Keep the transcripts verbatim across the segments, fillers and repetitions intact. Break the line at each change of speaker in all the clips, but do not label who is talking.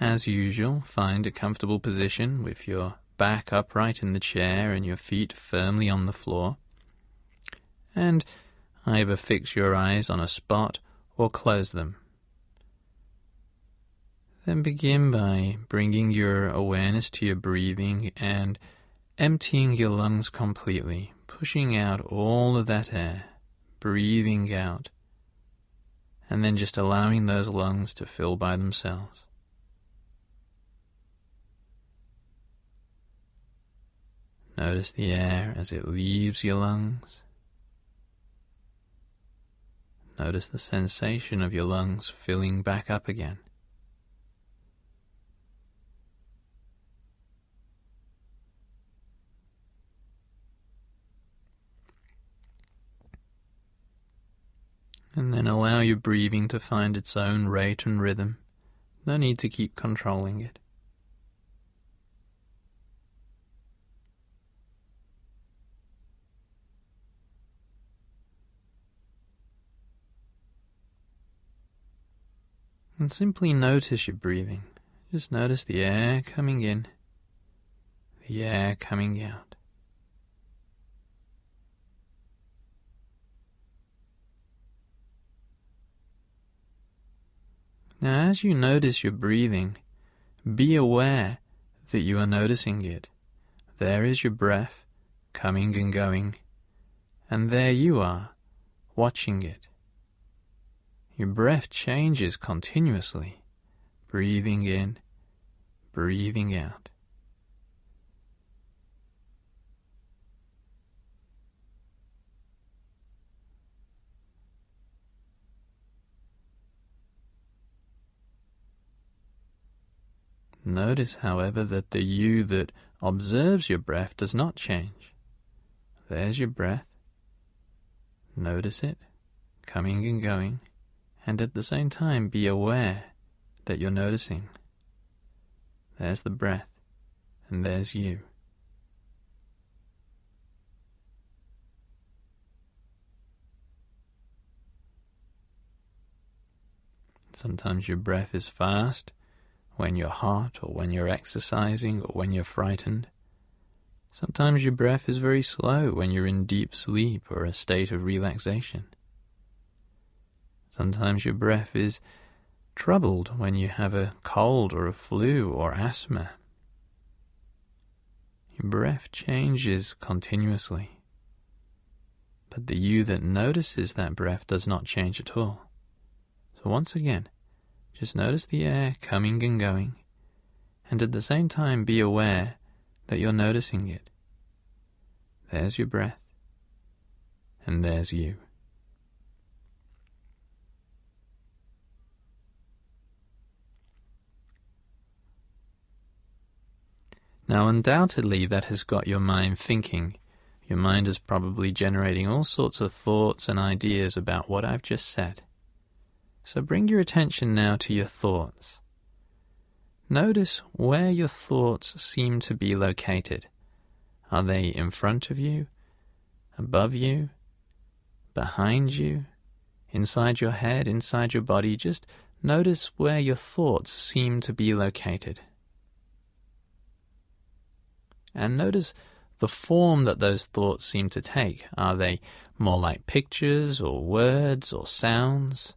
As usual, find a comfortable position with your back upright in the chair and your feet firmly on the floor. And either fix your eyes on a spot or close them. Then begin by bringing your awareness to your breathing and emptying your lungs completely, pushing out all of that air, breathing out, and then just allowing those lungs to fill by themselves. Notice the air as it leaves your lungs. Notice the sensation of your lungs filling back up again. And then allow your breathing to find its own rate and rhythm. No need to keep controlling it. And simply notice your breathing. Just notice the air coming in, the air coming out. Now, as you notice your breathing, be aware that you are noticing it. There is your breath, coming and going, and there you are, watching it. Your breath changes continuously, breathing in, breathing out. Notice, however, that the you that observes your breath does not change. There's your breath. Notice it, coming and going, and at the same time be aware that you're noticing. There's the breath, and there's you. Sometimes your breath is fast, when you're hot, or when you're exercising, or when you're frightened. Sometimes your breath is very slow when you're in deep sleep or a state of relaxation. Sometimes your breath is troubled when you have a cold or a flu or asthma. Your breath changes continuously, but the you that notices that breath does not change at all. So once again, just notice the air coming and going, and at the same time be aware that you're noticing it. There's your breath, and there's you. Now, undoubtedly, that has got your mind thinking. Your mind is probably generating all sorts of thoughts and ideas about what I've just said. So bring your attention now to your thoughts. Notice where your thoughts seem to be located. Are they in front of you, above you, behind you, inside your head, inside your body? Just notice where your thoughts seem to be located. And notice the form that those thoughts seem to take. Are they more like pictures or words or sounds?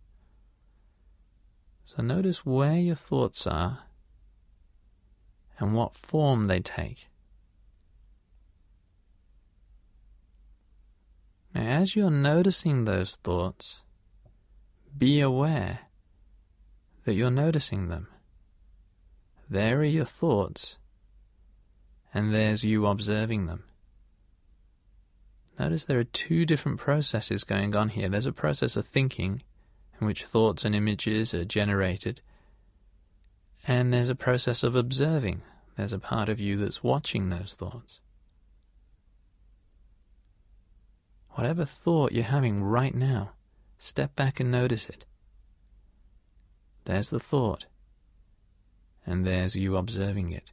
So notice where your thoughts are and what form they take. Now, as you're noticing those thoughts, be aware that you're noticing them. There are your thoughts, and there's you observing them. Notice there are two different processes going on here. There's a process of thinking, in which thoughts and images are generated, and there's a process of observing. There's a part of you that's watching those thoughts. Whatever thought you're having right now, step back and notice it. There's the thought, and there's you observing it.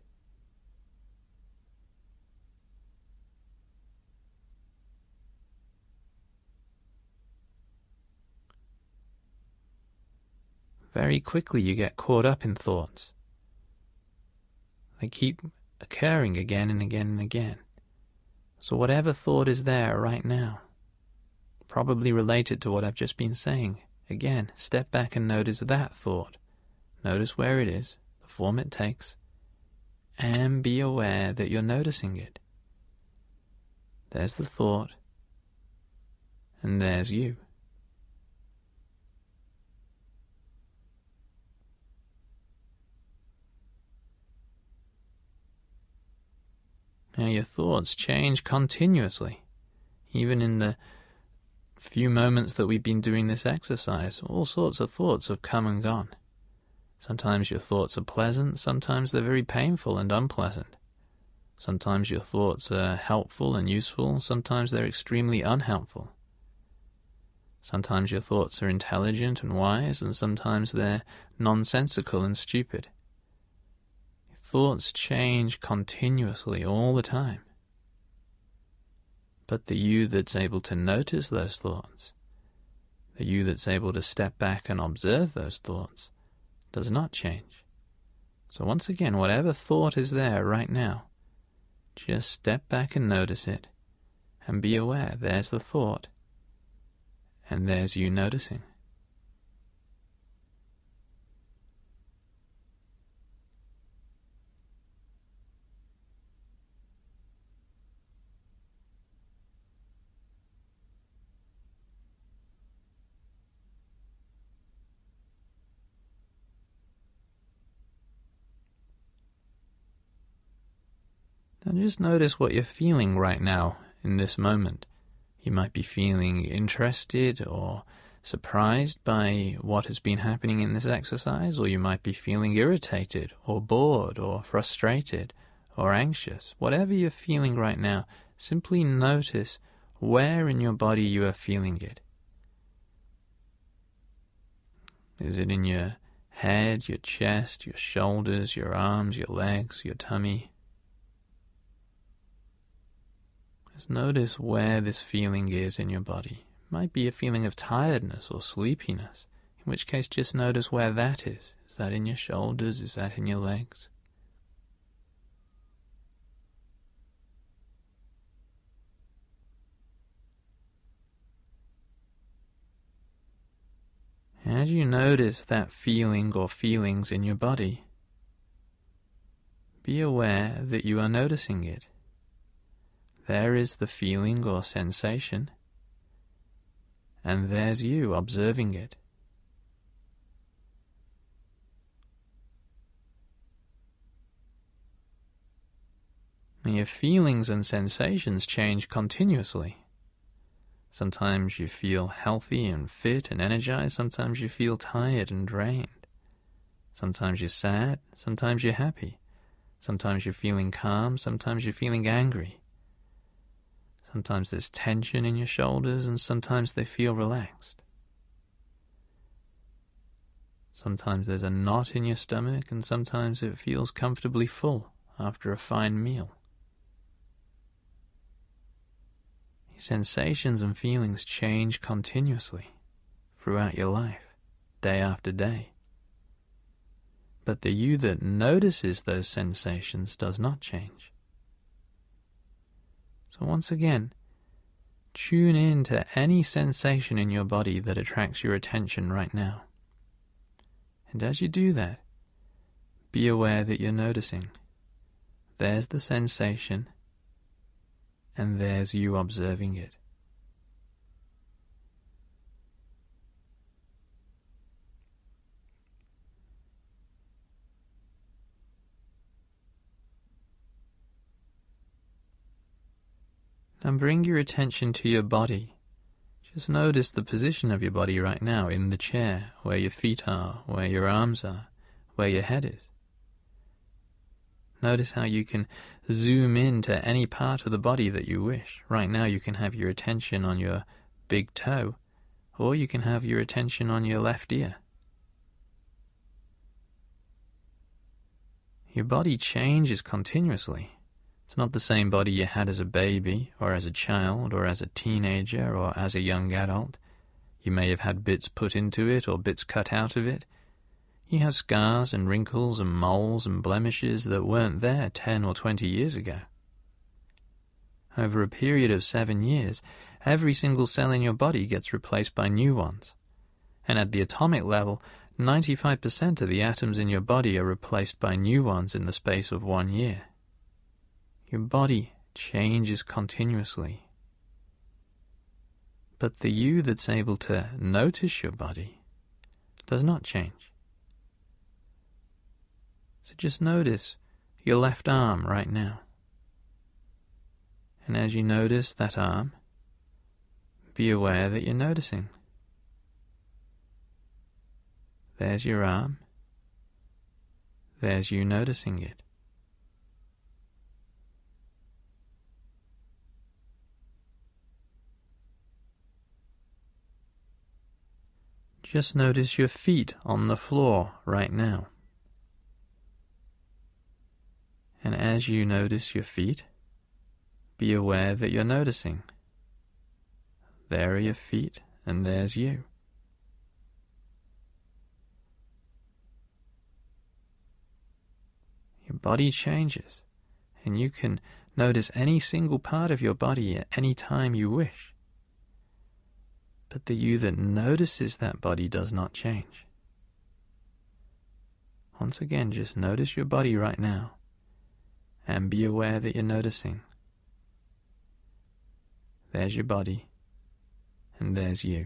Very quickly you get caught up in thoughts. They keep occurring again and again and again. So whatever thought is there right now, probably related to what I've just been saying, again, step back and notice that thought. Notice where it is, the form it takes, and be aware that you're noticing it. There's the thought, and there's you. Now your thoughts change continuously, even in the few moments that we've been doing this exercise. All sorts of thoughts have come and gone. Sometimes your thoughts are pleasant, sometimes they're very painful and unpleasant. Sometimes your thoughts are helpful and useful, sometimes they're extremely unhelpful. Sometimes your thoughts are intelligent and wise, and sometimes they're nonsensical and stupid. Thoughts change continuously all the time. But the you that's able to notice those thoughts, the you that's able to step back and observe those thoughts, does not change. So once again, whatever thought is there right now, just step back and notice it, and be aware there's the thought, and there's you noticing. Now just notice what you're feeling right now in this moment. You might be feeling interested or surprised by what has been happening in this exercise, or you might be feeling irritated or bored or frustrated or anxious. Whatever you're feeling right now, simply notice where in your body you are feeling it. Is it in your head, your chest, your shoulders, your arms, your legs, your tummy? Just notice where this feeling is in your body. It might be a feeling of tiredness or sleepiness, in which case just notice where that is. Is that in your shoulders? Is that in your legs? As you notice that feeling or feelings in your body, be aware that you are noticing it. There is the feeling or sensation, and there's you observing it. And your feelings and sensations change continuously. Sometimes you feel healthy and fit and energized, sometimes you feel tired and drained. Sometimes you're sad, sometimes you're happy. Sometimes you're feeling calm, sometimes you're feeling angry. Sometimes there's tension in your shoulders, and sometimes they feel relaxed. Sometimes there's a knot in your stomach, and sometimes it feels comfortably full after a fine meal. Sensations and feelings change continuously throughout your life, day after day. But the you that notices those sensations does not change. So once again, tune in to any sensation in your body that attracts your attention right now. And as you do that, be aware that you're noticing. There's the sensation, and there's you observing it. Now bring your attention to your body. Just notice the position of your body right now in the chair, where your feet are, where your arms are, where your head is. Notice how you can zoom in to any part of the body that you wish. Right now you can have your attention on your big toe, or you can have your attention on your left ear. Your body changes continuously. It's not the same body you had as a baby, or as a child, or as a teenager, or as a young adult. You may have had bits put into it, or bits cut out of it. You have scars and wrinkles and moles and blemishes that weren't there ten or twenty years ago. Over a period of seven years, every single cell in your body gets replaced by new ones. And at the atomic level, ninety-five percent of the atoms in your body are replaced by new ones in the space of one year. Your body changes continuously. But the you that's able to notice your body does not change. So just notice your left arm right now. And as you notice that arm, be aware that you're noticing. There's your arm. There's you noticing it. Just notice your feet on the floor right now. And as you notice your feet, be aware that you're noticing. There are your feet, and there's you. Your body changes, and you can notice any single part of your body at any time you wish. But the you that notices that body does not change. Once again, just notice your body right now, and be aware that you're noticing. There's your body, and there's you.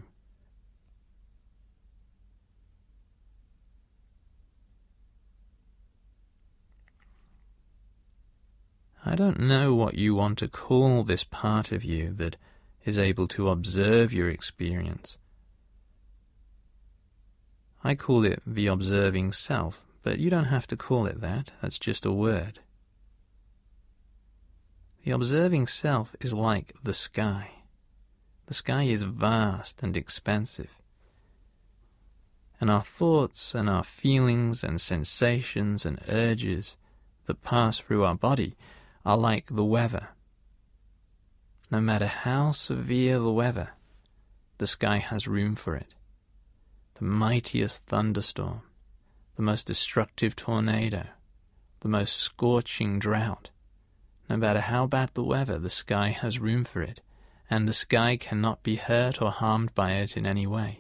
I don't know what you want to call this part of you that is able to observe your experience. I call it the observing self, but you don't have to call it that. That's just a word. The observing self is like the sky. The sky is vast and expansive. And our thoughts and our feelings and sensations and urges that pass through our body are like the weather. No matter how severe the weather, the sky has room for it. The mightiest thunderstorm, the most destructive tornado, the most scorching drought. No matter how bad the weather, the sky has room for it, and the sky cannot be hurt or harmed by it in any way.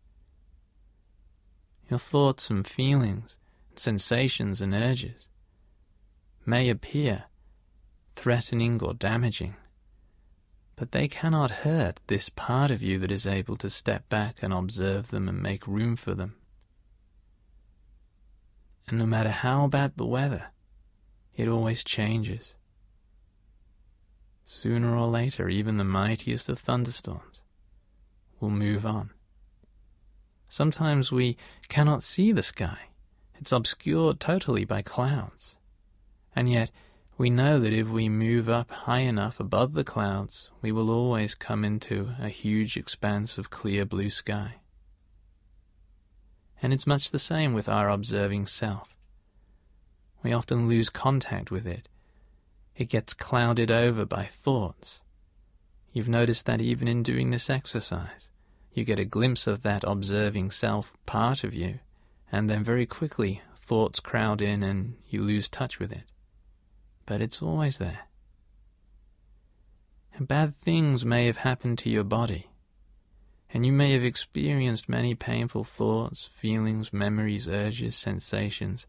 Your thoughts and feelings, sensations and urges may appear threatening or damaging, but they cannot hurt this part of you that is able to step back and observe them and make room for them. And no matter how bad the weather, it always changes. Sooner or later, even the mightiest of thunderstorms will move on. Sometimes we cannot see the sky. It's obscured totally by clouds. And yet, we know that if we move up high enough above the clouds, we will always come into a huge expanse of clear blue sky. And it's much the same with our observing self. We often lose contact with it. It gets clouded over by thoughts. You've noticed that even in doing this exercise, you get a glimpse of that observing self part of you, and then very quickly thoughts crowd in and you lose touch with it. But it's always there. And bad things may have happened to your body, and you may have experienced many painful thoughts, feelings, memories, urges, sensations.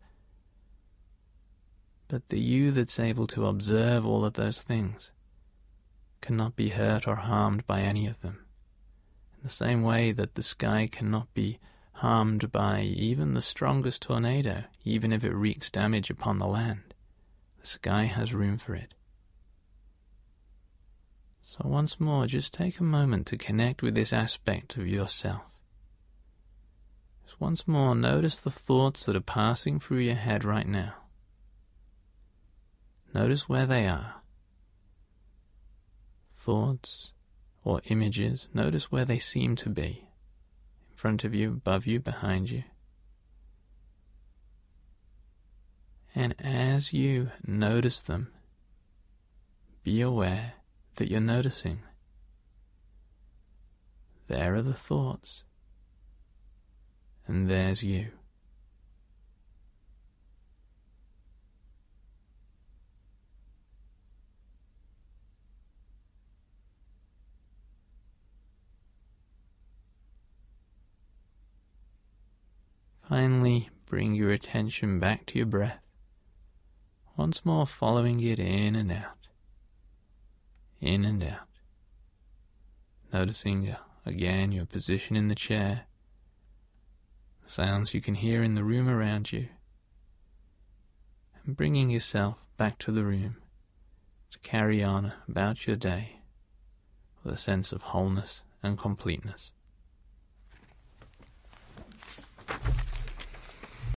But the you that's able to observe all of those things cannot be hurt or harmed by any of them, in the same way that the sky cannot be harmed by even the strongest tornado, even if it wreaks damage upon the land. The sky has room for it. So once more, just take a moment to connect with this aspect of yourself. Just once more, notice the thoughts that are passing through your head right now. Notice where they are. Thoughts or images, notice where they seem to be. In front of you, above you, behind you. And as you notice them, be aware that you're noticing. There are the thoughts, and there's you. Finally, bring your attention back to your breath, once more following it in and out, in and out. Noticing again your position in the chair, the sounds you can hear in the room around you, and bringing yourself back to the room to carry on about your day with a sense of wholeness and completeness.